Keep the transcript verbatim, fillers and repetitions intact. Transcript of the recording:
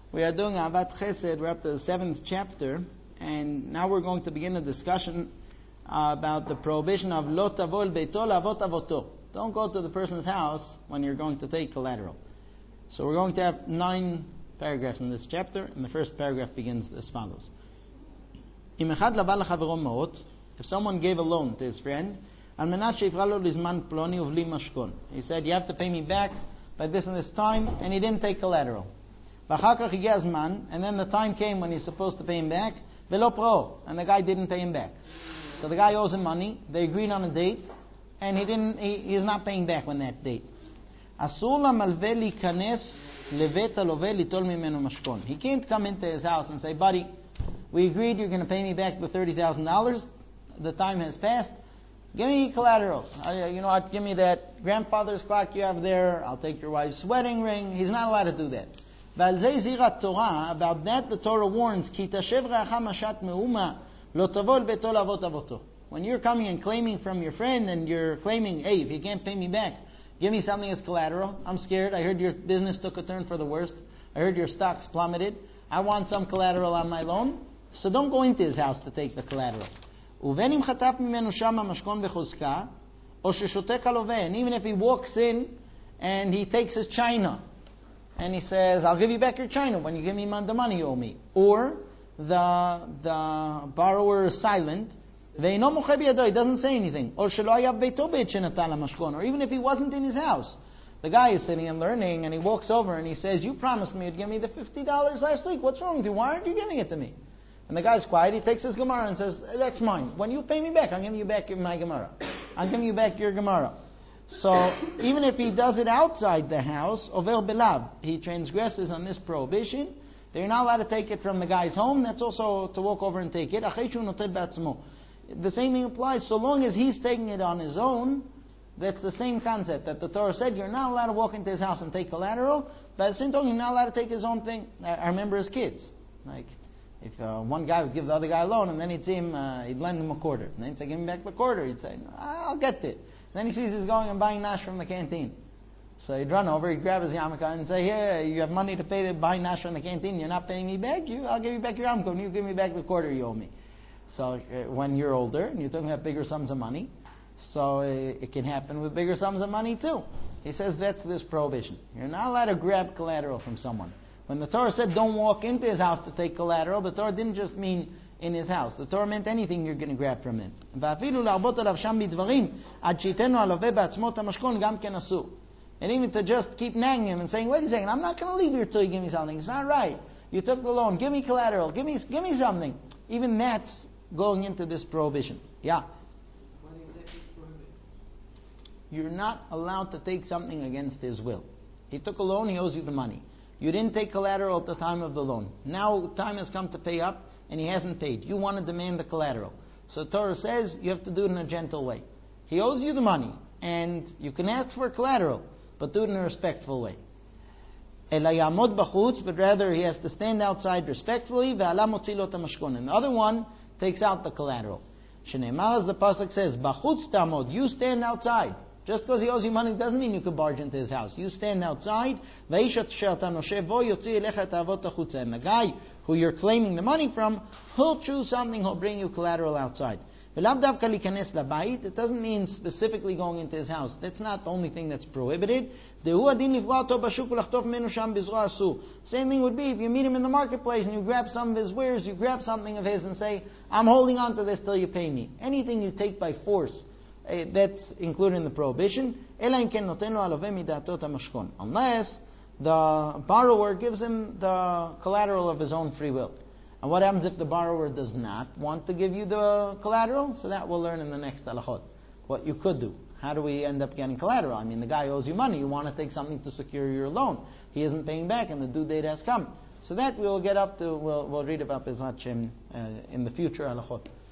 We are doing Ahavat Chesed. We're up to the seventh chapter, and now we're going to begin a discussion uh, about the prohibition of Lo tavo el beito lavot avoto. Don't go to the person's house when you're going to take collateral. So we're going to have nine paragraphs in this chapter, and the first paragraph begins as follows. If someone gave a loan to his friend, he said, you have to pay me back by this and this time, and he didn't take collateral. And then the time came when he's supposed to pay him back, and the guy didn't pay him back. So the guy owes him money, they agreed on a date, and he didn't. He, he's not paying back on that date. He can't come into his house and say, buddy, we agreed you're going to pay me back the thirty thousand dollars. The time has passed. Give me collateral. Uh, you know what? Give me that grandfather's clock you have there. I'll take your wife's wedding ring. He's not allowed to do that. About that, the Torah warns, when you're coming and claiming from your friend and you're claiming, hey, if you can't pay me back, give me something as collateral. I'm scared. I heard your business took a turn for the worst. I heard your stocks plummeted. I want some collateral on my loan. So don't go into his house to take the collateral. And even if he walks in and he takes his china and he says, I'll give you back your china when you give me the money you owe me. Or the the borrower is silent. He doesn't say anything. Or even if he wasn't in his house. The guy is sitting and learning and he walks over and he says, you promised me you'd give me the fifty dollars last week. What's wrong with you? Why aren't you giving it to me? And the guy's quiet. He takes his Gemara and says, that's mine. When you pay me back, I'll give you back my Gemara. I'll give you back your Gemara. So, even if he does it outside the house, over belav, he transgresses on this prohibition. They're not allowed to take it from the guy's home. That's also to walk over and take it. The same thing applies. So long as he's taking it on his own, that's the same concept that the Torah said. You're not allowed to walk into his house and take collateral, but at the same time, you're not allowed to take his own thing. I remember as kids. Like, if uh, one guy would give the other guy a loan, and then he'd see him, uh, he'd lend him a quarter. And then he'd say, give me back the quarter. He'd say, I'll get it. Then he sees he's going and buying nash from the canteen. So he'd run over, he'd grab his yarmulke and say, yeah, you have money to pay to buy nash from the canteen, you're not paying me back, you, I'll give you back your yarmulke, and you give me back the quarter you owe me. So uh, when you're older, and you're talking about bigger sums of money, so uh, it can happen with bigger sums of money too. He says that's this prohibition. You're not allowed to grab collateral from someone. When the Torah said don't walk into his house to take collateral, the Torah didn't just mean in his house. The Torah meant anything you're going to grab from him. And even to just keep nagging him and saying, wait a second, I'm not going to leave here till you give me something. It's not right. You took the loan. Give me collateral. Give me, give me something. Even that's going into this prohibition. Yeah. You're not allowed to take something against his will. He took a loan, he owes you the money. You didn't take collateral at the time of the loan. Now time has come to pay up, and he hasn't paid. You want to demand the collateral. So the Torah says you have to do it in a gentle way. He owes you the money, and you can ask for collateral, but do it in a respectful way. But rather he has to stand outside respectfully, and the other one takes out the collateral. As the pasuk says, you stand outside. Just because he owes you money doesn't mean you could barge into his house. You stand outside. And the guy who you're claiming the money from, he'll choose something, he'll bring you collateral outside. It doesn't mean specifically going into his house. That's not the only thing that's prohibited. Same thing would be if you meet him in the marketplace and you grab some of his wares, you grab something of his and say, I'm holding on to this till you pay me. Anything you take by force, Uh, that's included in the prohibition. Unless the borrower gives him the collateral of his own free will. And what happens if the borrower does not want to give you the collateral? So that we'll learn in the next halachot. What you could do. How do we end up getting collateral? I mean, the guy owes you money. You want to take something to secure your loan. He isn't paying back and the due date has come. So that we'll get up to, we'll, we'll read about Bezrat Hashem uh, in the future halachot.